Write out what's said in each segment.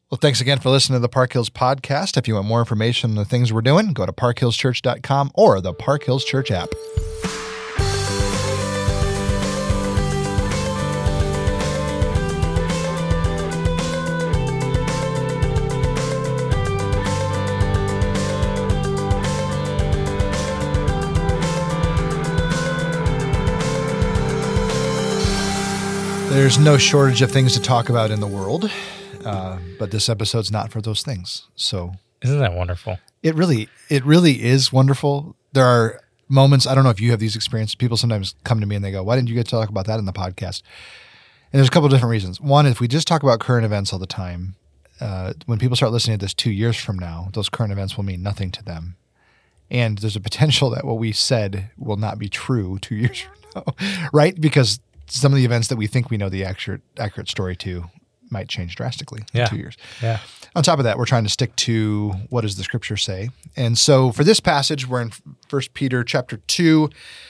Well, thanks again for listening to the Park Hills Podcast. If you want more information on the things we're doing, go to parkhillschurch.com or the Park Hills Church app. There's no shortage of things to talk about in the world. But this episode's not for those things. So isn't that wonderful? It really is wonderful. There are moments, I don't know if you have these experiences. People sometimes come to me and they go, why didn't you get to talk about that in the podcast? And there's a couple of different reasons. One, if we just talk about current events all the time, when people start listening to this 2 years from now, those current events will mean nothing to them. And there's a potential that what we said will not be true 2 years from now, right? Because some of the events that we think we know the accurate story to might change drastically in 2 years. Yeah. On top of that, we're trying to stick to what does the scripture say. And so for this passage, we're in 1 Peter chapter 2.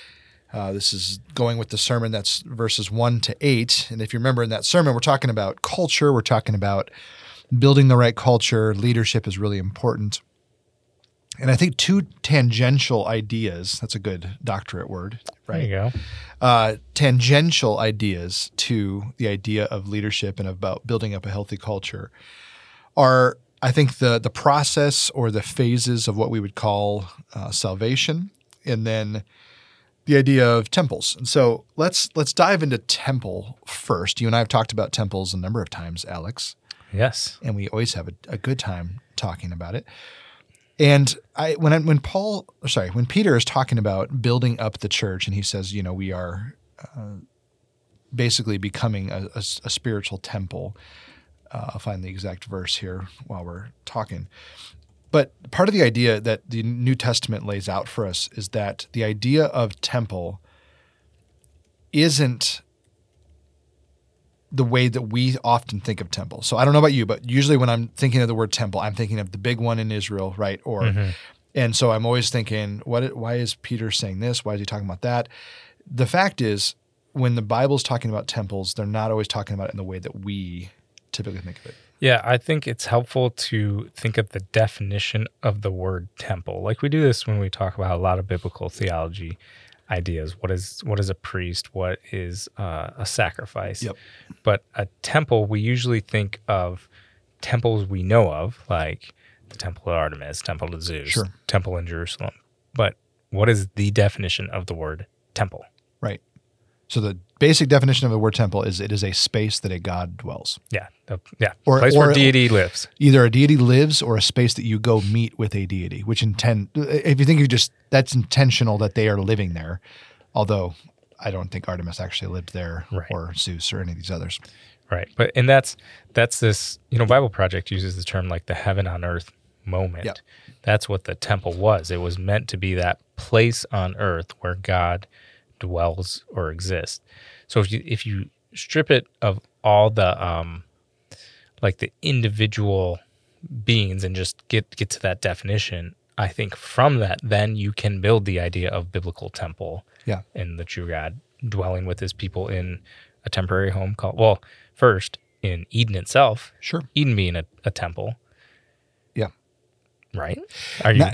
This is going with the sermon that's verses 1 to 8. And if you remember in that sermon, we're talking about culture. We're talking about building the right culture. Leadership is really important. And I think two tangential ideas, that's a good doctorate word, right? There you go. Tangential ideas to the idea of leadership and about building up a healthy culture are, I think, the process or the phases of what we would call salvation, and then the idea of temples. And so let's dive into temple first. You and I have talked about temples a number of times, Alex. Yes. And we always have a good time talking about it. And when Peter is talking about building up the church, and he says, we are basically becoming a spiritual temple. I'll find the exact verse here while we're talking. But part of the idea that the New Testament lays out for us is that the idea of temple isn't the way that we often think of temple. So I don't know about you, but usually when I'm thinking of the word temple, I'm thinking of the big one in Israel, right? And so I'm always thinking, why is Peter saying this? Why is he talking about that? The fact is, when the Bible's talking about temples, they're not always talking about it in the way that we typically think of it. Yeah, I think it's helpful to think of the definition of the word temple. Like we do this when we talk about a lot of biblical theology ideas. What is a priest? What is a sacrifice? Yep. But a temple, we usually think of temples we know of, like the Temple of Artemis, Temple to Zeus, Sure. Temple in Jerusalem. But what is the definition of the word temple? Right. So the basic definition of the word temple is it is a space that a God dwells. Yeah. Or Place where deity lives. Either a deity lives or a space that you go meet with a deity, which if you think that's intentional that they are living there, although I don't think Artemis actually lived there, right, or Zeus or any of these others. Right. And that's this, Bible Project uses the term like the heaven on earth moment. Yep. That's what the temple was. It was meant to be that place on earth where God dwells or exists. So if you strip it of all the like the individual beings and just get to that definition, I think from that then you can build the idea of biblical temple. Yeah. And the true God dwelling with his people in a temporary home called, first in Eden itself. Sure. Eden being a temple. Yeah. Right? Are you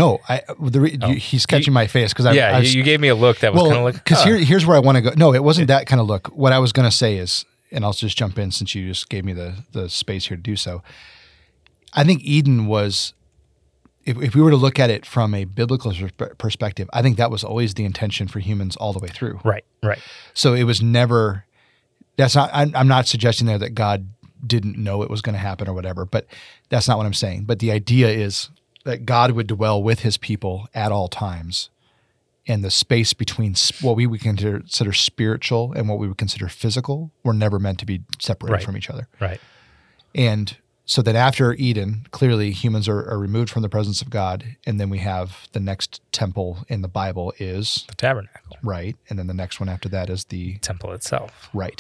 he's catching my face because you gave me a look that was kind of like because here's where I want to go. No, it wasn't that kind of look. What I was going to say is, and I'll just jump in since you just gave me the space here to do so. I think Eden was, if we were to look at it from a biblical perspective, I think that was always the intention for humans all the way through. Right. So it was never. That's not. I'm not suggesting there that God didn't know it was going to happen or whatever, but that's not what I'm saying. But the idea is that God would dwell with his people at all times, and the space between what we would consider spiritual and what we would consider physical were never meant to be separated from each other. Right. And so that after Eden, clearly humans are removed from the presence of God, and then we have the next temple in the Bible is the tabernacle. Right. And then the next one after that is the temple itself. Right.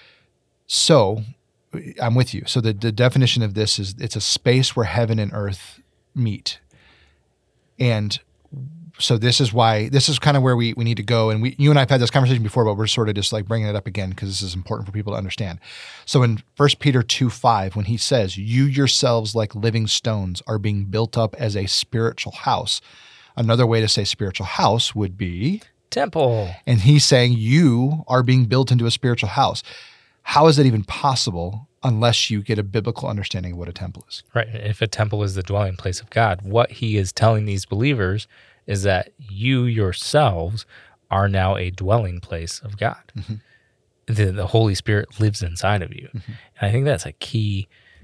So I'm with you. So the definition of this is it's a space where heaven and earth meet. And So this is kind of where we need to go. And you and I have had this conversation before, but we're sort of just like bringing it up again because this is important for people to understand. So in 1 Peter 2:5, when he says, you yourselves like living stones are being built up as a spiritual house. Another way to say spiritual house would be temple. And he's saying you are being built into a spiritual house. How is that even possible unless you get a biblical understanding of what a temple is? Right. If a temple is the dwelling place of God, what he is telling these believers is that you yourselves are now a dwelling place of God. Mm-hmm. The Holy Spirit lives inside of you. Mm-hmm. And I think that's a key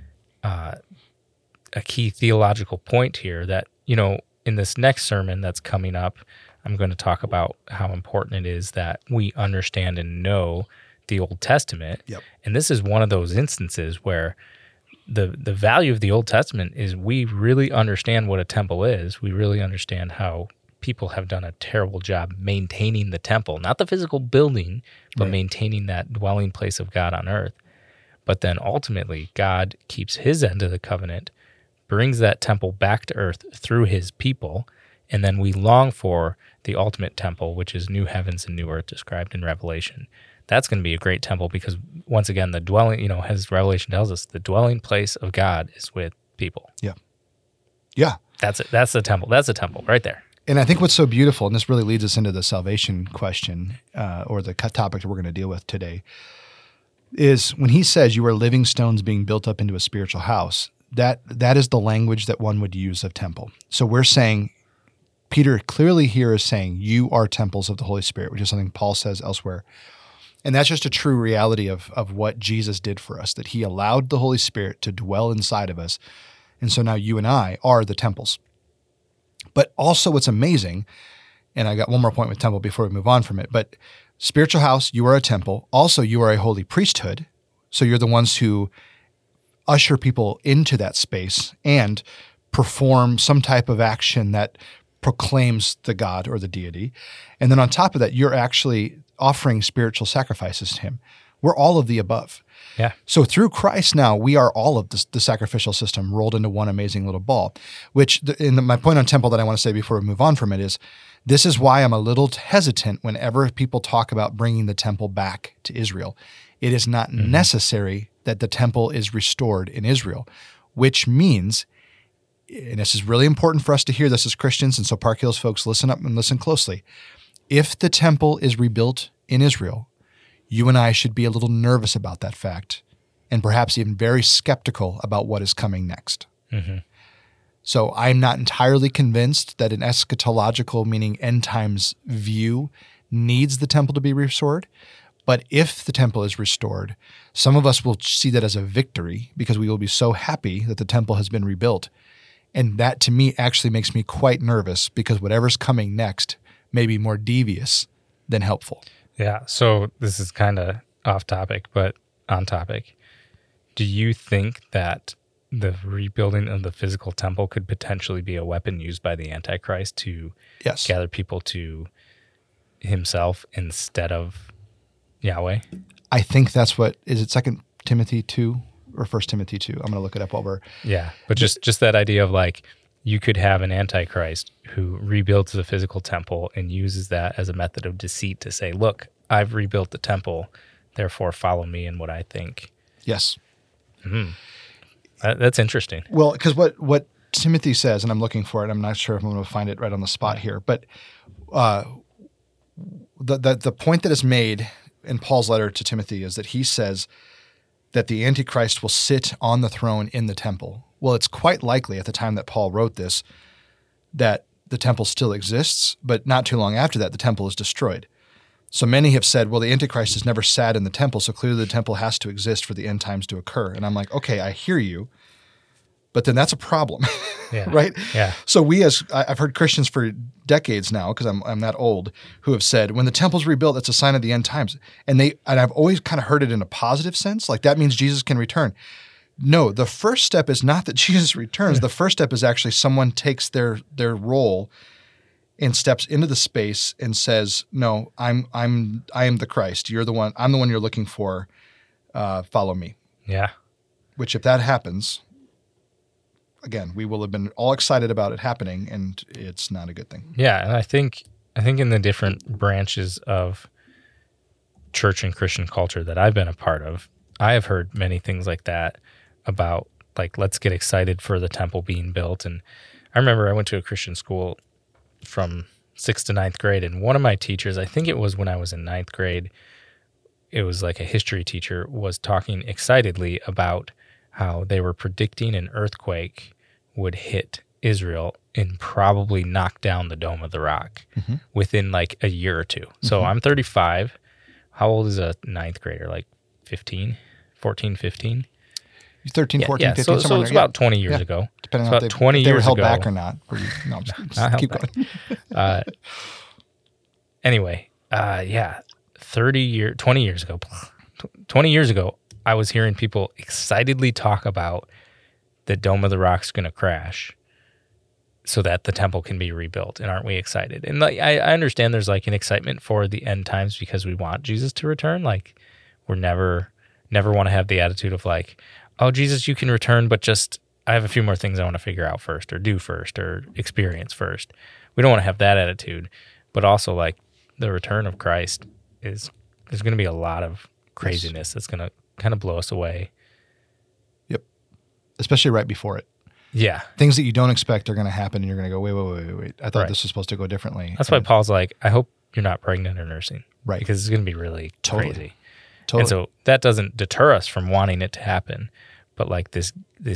theological point here that, in this next sermon that's coming up, I'm going to talk about how important it is that we understand and know the Old Testament. Yep. And this is one of those instances where the value of the Old Testament is we really understand what a temple is. We really understand how people have done a terrible job maintaining the temple, not the physical building, but maintaining that dwelling place of God on earth. But then ultimately, God keeps his end of the covenant, brings that temple back to earth through his people, and then we long for the ultimate temple, which is new heavens and new earth described in Revelation. That's going to be a great temple because, once again, the dwelling, as Revelation tells us, the dwelling place of God is with people. Yeah. Yeah. That's it. That's the temple. That's the temple right there. And I think what's so beautiful, and this really leads us into the salvation question or the topic that we're going to deal with today, is when he says you are living stones being built up into a spiritual house, that is the language that one would use of temple. So we're saying, Peter clearly here is saying you are temples of the Holy Spirit, which is something Paul says elsewhere. And that's just a true reality of what Jesus did for us, that he allowed the Holy Spirit to dwell inside of us. And so now you and I are the temples. But also what's amazing, and I got one more point with temple before we move on from it, but spiritual house, you are a temple. Also, you are a holy priesthood. So you're the ones who usher people into that space and perform some type of action that proclaims the God or the deity. And then on top of that, you're actually offering spiritual sacrifices to him. We're all of the above. Yeah. So through Christ now, we are all of the sacrificial system rolled into one amazing little ball, which my point on temple that I want to say before we move on from it is, this is why I'm a little hesitant whenever people talk about bringing the temple back to Israel. It is not necessary that the temple is restored in Israel, which means, and this is really important for us to hear this as Christians, and so Park Hills folks, listen up and listen closely. If the temple is rebuilt in Israel, you and I should be a little nervous about that fact and perhaps even very skeptical about what is coming next. Mm-hmm. So I'm not entirely convinced that an eschatological, meaning end times view, needs the temple to be restored. But if the temple is restored, some of us will see that as a victory because we will be so happy that the temple has been rebuilt. And that to me actually makes me quite nervous because whatever's coming next may be more devious than helpful. Yeah. So this is kind of off topic, but on topic. Do you think that the rebuilding of the physical temple could potentially be a weapon used by the Antichrist to gather people to himself instead of Yahweh? I think that's what, is it 2 Timothy 2 or 1 Timothy 2? I'm going to look it up while we're... Yeah, but just that idea of like, you could have an Antichrist who rebuilds the physical temple and uses that as a method of deceit to say, look, I've rebuilt the temple, therefore follow me in what I think. Yes. Mm-hmm. That's interesting. Well, because what Timothy says, and I'm looking for it, I'm not sure if I'm going to find it right on the spot here, but the point that is made in Paul's letter to Timothy is that he says that the Antichrist will sit on the throne in the temple. Well, it's quite likely at the time that Paul wrote this that the temple still exists, but not too long after that, the temple is destroyed. So many have said, well, the Antichrist has never sat in the temple, so clearly the temple has to exist for the end times to occur. And I'm like, okay, I hear you, but then that's a problem, right? Yeah. So I've heard Christians for decades now, because I'm that old, who have said, when the temple's rebuilt, it's a sign of the end times. And I've always kind of heard it in a positive sense, like that means Jesus can return. No, the first step is not that Jesus returns. The first step is actually someone takes their role and steps into the space and says, no, I am the Christ. You're the one. I'm the one you're looking for. Follow me. Yeah. Which if that happens, again, we will have been all excited about it happening, and it's not a good thing. Yeah, and I think in the different branches of church and Christian culture that I've been a part of, I have heard many things like that about, like, let's get excited for the temple being built. And I remember I went to a Christian school from 6th to 9th grade, and one of my teachers, I think it was when I was in 9th grade, it was like a history teacher, was talking excitedly about how they were predicting an earthquake would hit Israel and probably knock down the Dome of the Rock within like a year or two. So I'm 35. How old is a 9th grader? Like 15, 14, 15? 13, 14, 15. So it's about 20 years ago. Depending on if they were held back or not. No, just keep going. Anyway, 20 years ago, 20 years ago, I was hearing people excitedly talk about the Dome of the Rock's going to crash so that the temple can be rebuilt. And aren't we excited? And like, I understand there's like an excitement for the end times because we want Jesus to return. Like, we're never want to have the attitude of like, oh, Jesus, you can return, but just I have a few more things I want to figure out first or do first or experience first. We don't want to have that attitude. But also, like, the return of Christ there's going to be a lot of craziness that's going to kind of blow us away. Yep. Especially right before it. Yeah. Things that you don't expect are going to happen, and you're going to go, wait. I thought this was supposed to go differently. That's why Paul's like, I hope you're not pregnant or nursing. Right. Because it's going to be really crazy. Totally. And so that doesn't deter us from wanting it to happen. But like this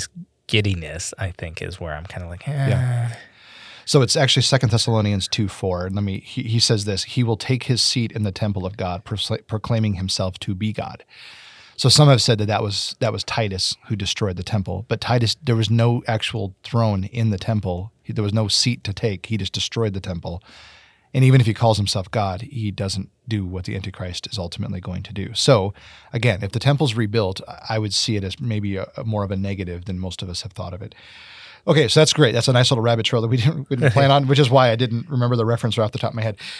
giddiness, I think, is where I'm kind of like, Yeah. So it's actually 2 Thessalonians 2:4. And he says this, he will take his seat in the temple of God, proclaiming himself to be God. So some have said that was Titus who destroyed the temple. But Titus, there was no actual throne in the temple. There was no seat to take. He just destroyed the temple. And even if he calls himself God, he doesn't do what the Antichrist is ultimately going to do. So again, if the temple's rebuilt, I would see it as maybe a more of a negative than most of us have thought of it. Okay, so that's great. That's a nice little rabbit trail that we didn't plan on, which is why I didn't remember the reference right off the top of my head.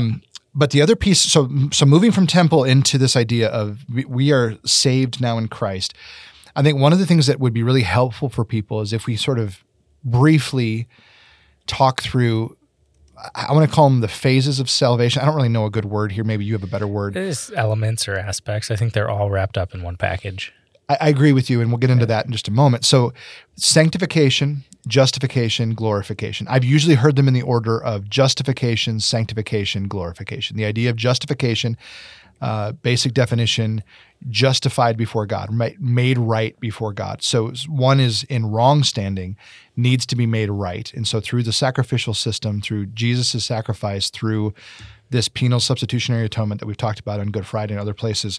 But the other piece, so moving from temple into this idea of we are saved now in Christ, I think one of the things that would be really helpful for people is if we sort of briefly talk through, I want to call them the phases of salvation. I don't really know a good word here. Maybe you have a better word. There's elements or aspects. I think they're all wrapped up in one package. I agree with you, and we'll get into that in just a moment. So sanctification, justification, glorification. I've usually heard them in the order of justification, sanctification, glorification. The idea of justification, basic definition, justified before God, made right before God. So one is in wrong standing, needs to be made right. And so through the sacrificial system, through Jesus' sacrifice, through this penal substitutionary atonement that we've talked about on Good Friday and other places,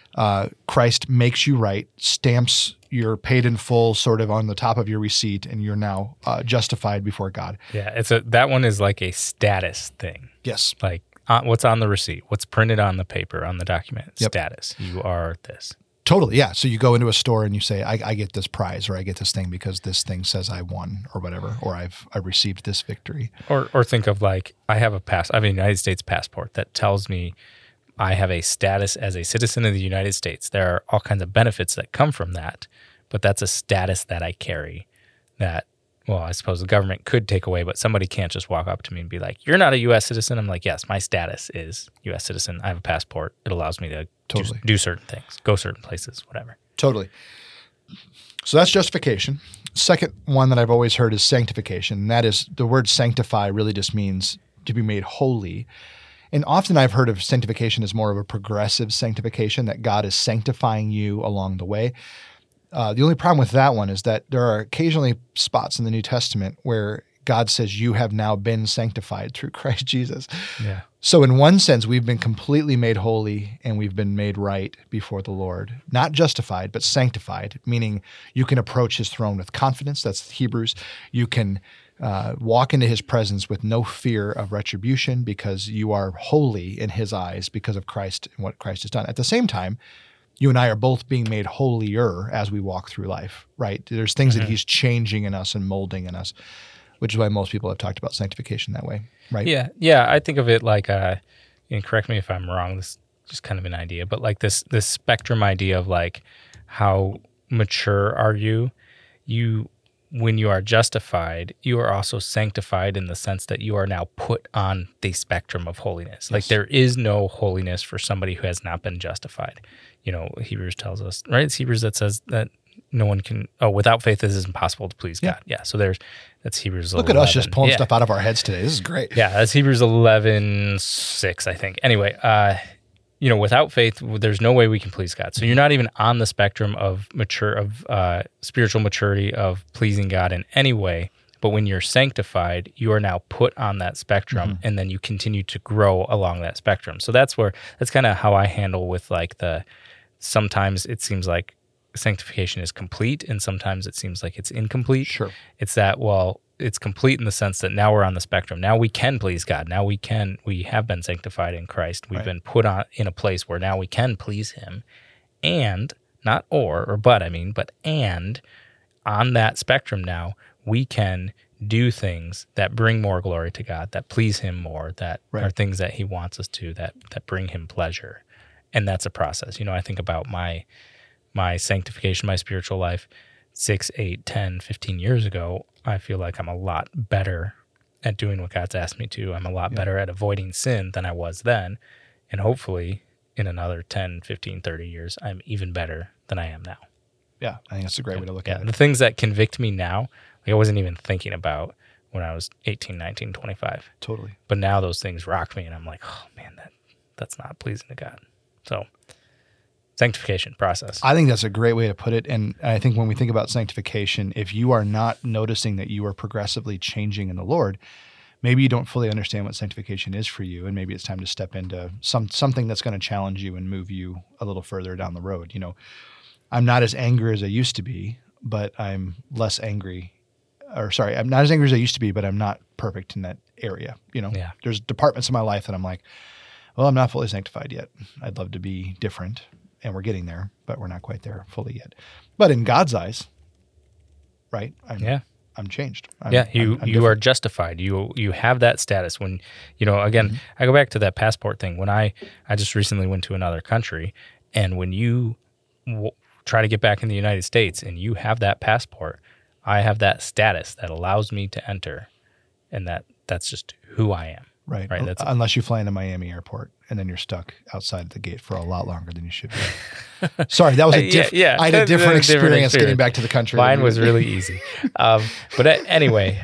Christ makes you right, stamps you're paid in full sort of on the top of your receipt, and you're now justified before God. Yeah, that one is like a status thing. Yes. Like what's on the receipt, what's printed on the paper, on the document, Yep. status. You are this. Totally, yeah. So you go into a store and you say, I get this prize, or I get this thing because this thing says I won, or whatever, or I've received this victory. Or think of like, I have a United States passport that tells me I have a status as a citizen of the United States. There are all kinds of benefits that come from that, but that's a status that I carry that, well, I suppose the government could take away, but somebody can't just walk up to me and be like, you're not a U.S. citizen. I'm like, yes, my status is U.S. citizen. I have a passport. It allows me to do certain things, go certain places, whatever. Totally. So that's justification. Second one that I've always heard is sanctification. And that is, the word sanctify really just means to be made holy. And often I've heard of sanctification as more of a progressive sanctification, that God is sanctifying you along the way. The only problem with that one is that there are occasionally spots in the New Testament where God says you have now been sanctified through Christ Jesus. Yeah. So in one sense, we've been completely made holy and we've been made right before the Lord. Not justified, but sanctified, meaning you can approach his throne with confidence. That's Hebrews. You can walk into his presence with no fear of retribution because you are holy in his eyes because of Christ and what Christ has done. At the same time, you and I are both being made holier as we walk through life, right? There's things that he's changing in us and molding in us, which is why most people have talked about sanctification that way, right? Yeah. I think of it like, and correct me if I'm wrong, this is just kind of an idea, but like this spectrum idea of like, how mature are you? when you are justified, you are also sanctified in the sense that you are now put on the spectrum of holiness. Yes. Like there is no holiness for somebody who has not been justified. You know, Hebrews tells us, right? It's Hebrews that says that no one can, without faith it is impossible to please God. Yeah. So that's Hebrews 11. Look at us just pulling stuff out of our heads today. This is great. Yeah, that's Hebrews 11:6, I think. Anyway, without faith, there's no way we can please God. So you're not even on the spectrum of spiritual maturity of pleasing God in any way. But when you're sanctified, you are now put on that spectrum, and then you continue to grow along that spectrum. So that's kind of how I handle with sometimes it seems like sanctification is complete, and sometimes it seems like it's incomplete. Sure. It's that, it's complete in the sense that now we're on the spectrum. Now we can please God. Now we have been sanctified in Christ. We've been put in a place where now we can please him. And not but on that spectrum now, we can do things that bring more glory to God, that please him more, that are things that he wants us to, that bring him pleasure. And that's a process. I think about my sanctification, my spiritual life 6, 8, 10, 15 years ago. I feel like I'm a lot better at doing what God's asked me to. I'm a lot better at avoiding sin than I was then. And hopefully in another 10, 15, 30 years, I'm even better than I am now. Yeah, I think that's a great way to look at it. The things that convict me now, I wasn't even thinking about when I was 18, 19, 25. Totally. But now those things rock me, and I'm like, oh man, that's not pleasing to God. So sanctification process. I think that's a great way to put it. And I think when we think about sanctification, if you are not noticing that you are progressively changing in the Lord, maybe you don't fully understand what sanctification is for you. And maybe it's time to step into something that's going to challenge you and move you a little further down the road. I'm not as angry as I used to be, but I'm less angry. I'm not as angry as I used to be, but I'm not perfect in that area. There's departments in my life that I'm like, well, I'm not fully sanctified yet. I'd love to be different. And we're getting there, but we're not quite there fully yet. But in God's eyes, right? I'm changed. You are justified. You have that status. When again, I go back to that passport thing. When I just recently went to another country, and when you try to get back in the United States, and you have that passport, I have that status that allows me to enter, and that's just who I am. Right. Unless you fly into Miami airport and then you're stuck outside the gate for a lot longer than you should be. Sorry, that was I had a different experience getting back to the country. Mine was really easy. But anyway,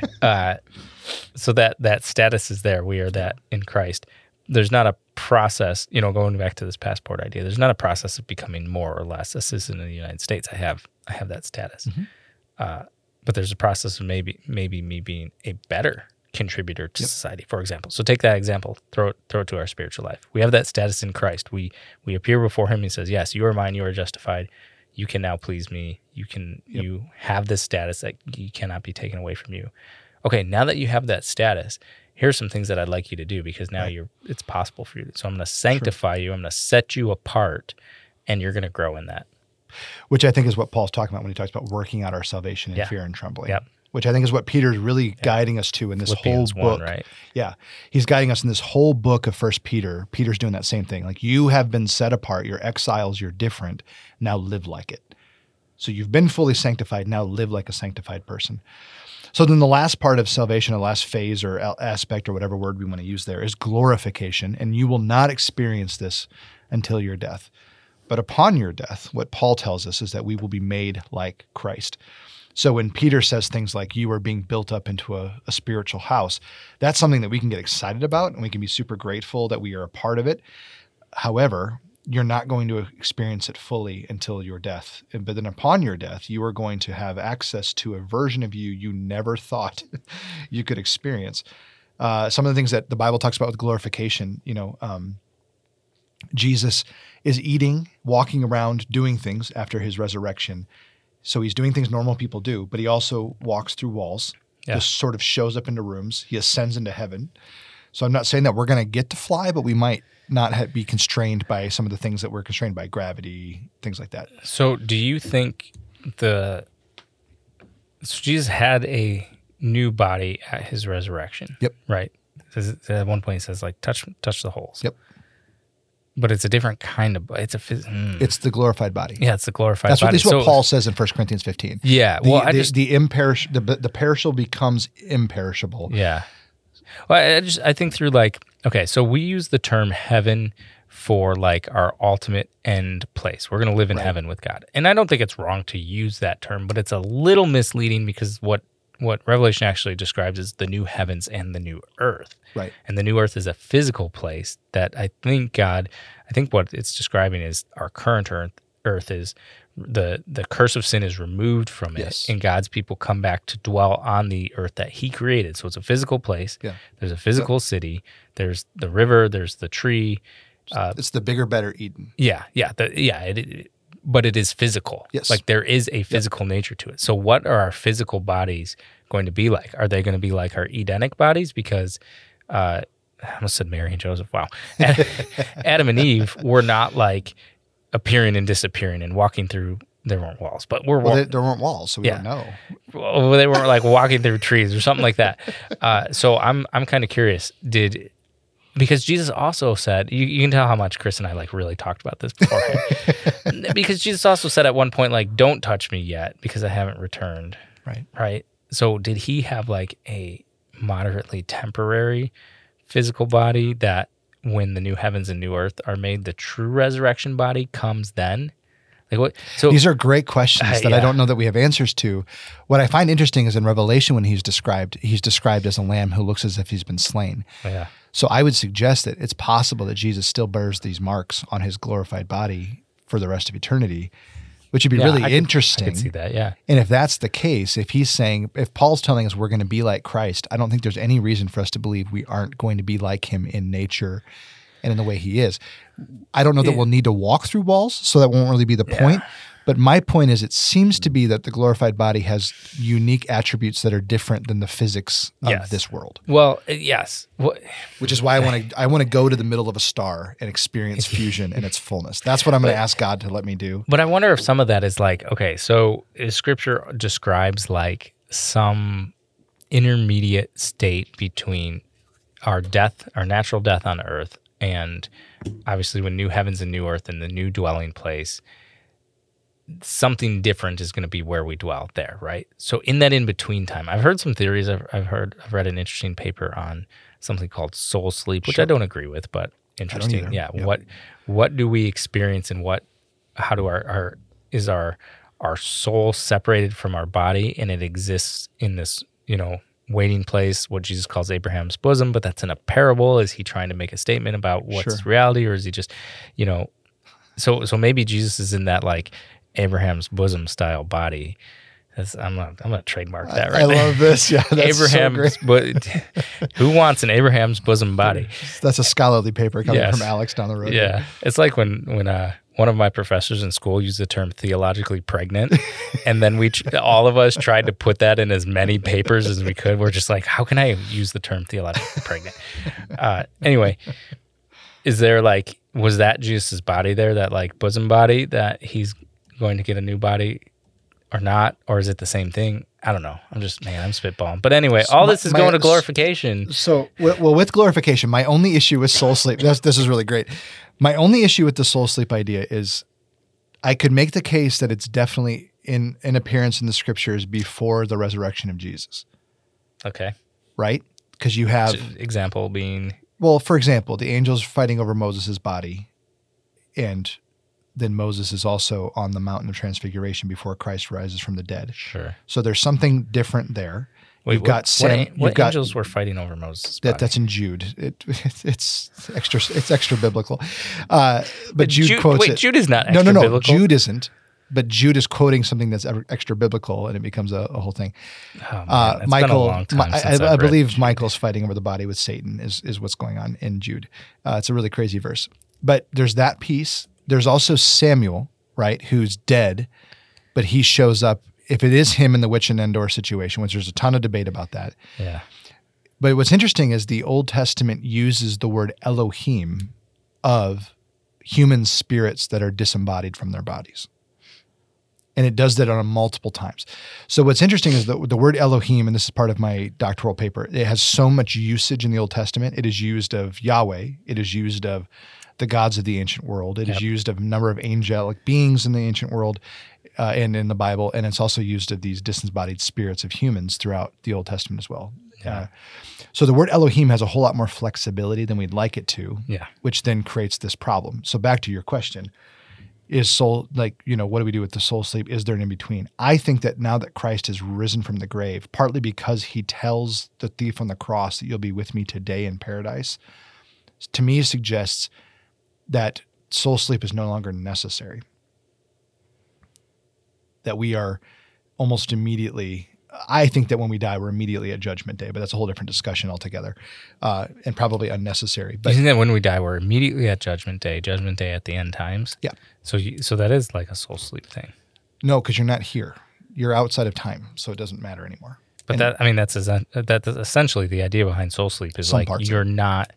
so that status is there. We are that in Christ. There's not a process, going back to this passport idea, there's not a process of becoming more or less a citizen in the United States. I have that status. But there's a process of maybe me being a better contributor to society, for example. So take that example, throw it to our spiritual life. We have that status in Christ. We appear before him. He says, yes, you are mine, you are justified. You can now please me. You have this status that you cannot be taken away from you. Okay, now that you have that status, here's some things that I'd like you to do, because now it's possible for you. So I'm going to sanctify you. I'm going to set you apart, and you're going to grow in that. Which I think is what Paul's talking about when he talks about working out our salvation in fear and trembling. Yep. Which I think is what Peter's really guiding us to in this Philippians whole book. 1, right? Yeah. He's guiding us in this whole book of 1 Peter. Peter's doing that same thing. Like, you have been set apart. You're exiles. You're different. Now live like it. So you've been fully sanctified. Now live like a sanctified person. So then the last part of salvation, the last phase or aspect or whatever word we want to use there, is glorification. And you will not experience this until your death. But upon your death, what Paul tells us is that we will be made like Christ. So when Peter says things like you are being built up into a spiritual house, that's something that we can get excited about, and we can be super grateful that we are a part of it. However, you're not going to experience it fully until your death. But then upon your death, you are going to have access to a version of you never thought you could experience. Some of the things that the Bible talks about with glorification, Jesus is eating, walking around, doing things after his resurrection. So he's doing things normal people do, but he also walks through walls, just sort of shows up into rooms. He ascends into heaven. So I'm not saying that we're going to get to fly, but we might not be constrained by some of the things that we're constrained by, gravity, things like that. So do you think Jesus had a new body at his resurrection? Yep. Right. At one point he says, like, touch the holes. Yep. but it's a different kind of. It's the glorified body. Yeah, it's the glorified That's body. That's what Paul says in 1 Corinthians 15. Yeah. The perishable becomes imperishable. Yeah. Well, I think through like, okay, so we use the term heaven for like our ultimate end place. We're going to live in heaven with God. And I don't think it's wrong to use that term, but it's a little misleading because what Revelation actually describes is the new heavens and the new earth. Right. And the new earth is a physical place that I think what it's describing is our current earth is the curse of sin is removed from it, Yes. and God's people come back to dwell on the earth that He created. So it's a physical place. Yeah. There's a physical city. There's the river. There's the tree. It's the bigger, better Eden. But it is physical. Yes. Like there is a physical nature to it. So what are our physical bodies going to be like? Are they going to be like our Edenic bodies? Because I almost said Mary and Joseph. Wow. Adam and Eve were not like appearing and disappearing and walking through. There weren't walls, but there weren't walls, so we don't know. Well, they weren't like walking through trees or something like that. So I'm kind of curious. Because Jesus also said, you can tell how much Chris and I like really talked about this beforehand. Because Jesus also said at one point, like, don't touch me yet because I haven't returned. Right. So did he have like a moderately temporary physical body that when the new heavens and new earth are made, the true resurrection body comes then? Like what? So these are great questions that I don't know that we have answers to. What I find interesting is in Revelation when he's described as a lamb who looks as if he's been slain. Yeah. So I would suggest that it's possible that Jesus still bears these marks on his glorified body for the rest of eternity, which would be really interesting. I could see that, yeah. And if that's the case, if Paul's telling us we're going to be like Christ, I don't think there's any reason for us to believe we aren't going to be like him in nature and in the way he is. I don't know that we'll need to walk through walls, so that won't really be the point. But my point is, it seems to be that the glorified body has unique attributes that are different than the physics of this world. Well, yes. Which is why I want to go to the middle of a star and experience fusion in its fullness. That's what I'm going to ask God to let me do. But I wonder if some of that is like, okay, so Scripture describes like some intermediate state between our death, our natural death on earth, and obviously when new heavens and new earth and the new dwelling place, something different is going to be where we dwell there, right? So in that in-between time, I've heard some theories. I've read an interesting paper on something called soul sleep, which I don't agree with, but interesting. Yeah. What do we experience and how do our soul separated from our body and it exists in this, waiting place, what Jesus calls Abraham's bosom, but that's in a parable. Is he trying to make a statement about what's reality, or is he just, so maybe Jesus is in that like Abraham's bosom style body. I'm gonna trademark that right there. I love this. Yeah, that's Abraham's, so great. Who wants an Abraham's bosom body? That's a scholarly paper coming from Alex down the road. Yeah, it's like when one of my professors in school used the term theologically pregnant, and then all of us tried to put that in as many papers as we could. We're just like, how can I use the term theologically pregnant? Anyway, was that Jesus' body there, that like bosom body, that he's going to get a new body or not? Or is it the same thing? I don't know. I'm spitballing. But anyway, all this is going to glorification. So, with glorification, my only issue with soul sleep, this is really great. My only issue with the soul sleep idea is I could make the case that it's definitely in an appearance in the scriptures before the resurrection of Jesus. Okay. Right? Because you have... Example being... Well, for example, the angels are fighting over Moses' body, and then Moses is also on the mountain of transfiguration before Christ rises from the dead. Sure. So there's something different there. Wait, what angels were fighting over Moses' body? That's in Jude. It's extra biblical. But Jude quotes it. Jude is not extra biblical. No, Jude isn't. But Jude is quoting something that's extra biblical, and it becomes a whole thing. Oh, man, it's been a long time since I believe Jude. Michael's fighting over the body with Satan is what's going on in Jude. It's a really crazy verse. But there's that piece. There's also Samuel, right, who's dead, but he shows up. If it is him in the witch and Endor situation, which there's a ton of debate about that. Yeah. But what's interesting is the Old Testament uses the word Elohim of human spirits that are disembodied from their bodies. And it does that on multiple times. So what's interesting is the word Elohim, and this is part of my doctoral paper, it has so much usage in the Old Testament. It is used of Yahweh. It is used of the gods of the ancient world. It is used of a number of angelic beings in the ancient world and in the Bible, and it's also used of these disembodied spirits of humans throughout the Old Testament as well. So the word Elohim has a whole lot more flexibility than we'd like it to, which then creates this problem. So back to your question, is soul, like, what do we do with the soul sleep? Is there an in-between? I think that now that Christ has risen from the grave, partly because he tells the thief on the cross that you'll be with me today in paradise, to me suggests that soul sleep is no longer necessary. That we are almost immediately, I think that when we die, we're immediately at Judgment Day, but that's a whole different discussion altogether, and probably unnecessary. But you think that when we die, we're immediately at Judgment Day at the end times? Yeah. So that is like a soul sleep thing. No, because you're not here. You're outside of time, so it doesn't matter anymore. But that's essentially the idea behind soul sleep is like you're not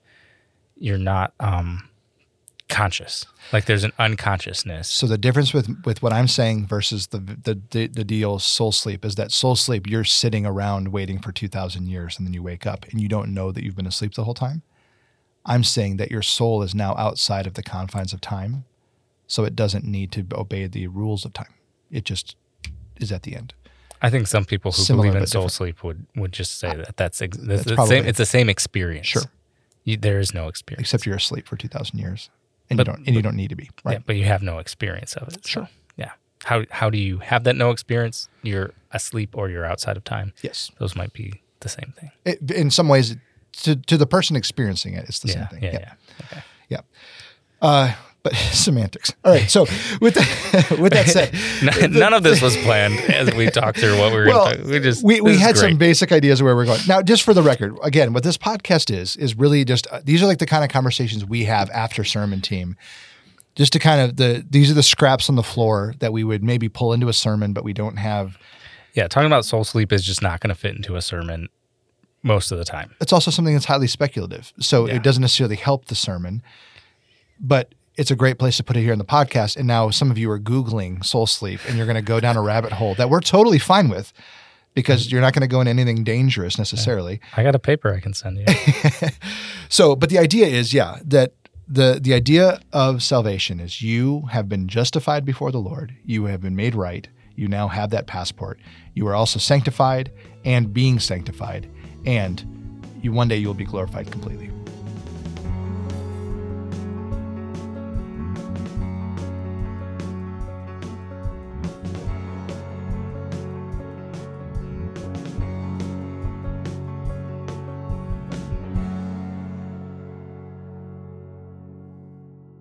conscious. Like there's an unconsciousness. So the difference with what I'm saying versus the deal soul sleep is that soul sleep, you're sitting around waiting for 2,000 years and then you wake up and you don't know that you've been asleep the whole time. I'm saying that your soul is now outside of the confines of time, so it doesn't need to obey the rules of time. It just is at the end. I think some people who believe in soul sleep would just say that's the same. It's the same experience. Sure. There is no experience. Except you're asleep for 2,000 years. And you don't need to be, right? Yeah, but you have no experience of it. Sure. So, yeah. How do you have that no experience? You're asleep or you're outside of time. Yes. Those might be the same thing. In some ways, to the person experiencing it, it's the same thing. Yeah. Okay. Yeah. But semantics. All right. So with that said, none of this was planned as we talked through what we were going to talk. We had some basic ideas of where we're going. Now, just for the record, again, what this podcast is really just, these are like the kind of conversations we have after sermon team, just to kind of these are the scraps on the floor that we would maybe pull into a sermon, but we don't have. Yeah. Talking about soul sleep is just not going to fit into a sermon most of the time. It's also something that's highly speculative. So it doesn't necessarily help the sermon, but it's a great place to put it here in the podcast. And now some of you are Googling soul sleep and you're going to go down a rabbit hole that we're totally fine with because you're not going to go into anything dangerous necessarily. I got a paper I can send you. So, but the idea is, that the idea of salvation is you have been justified before the Lord. You have been made right. You now have that passport. You are also sanctified and being sanctified. And one day you will be glorified completely.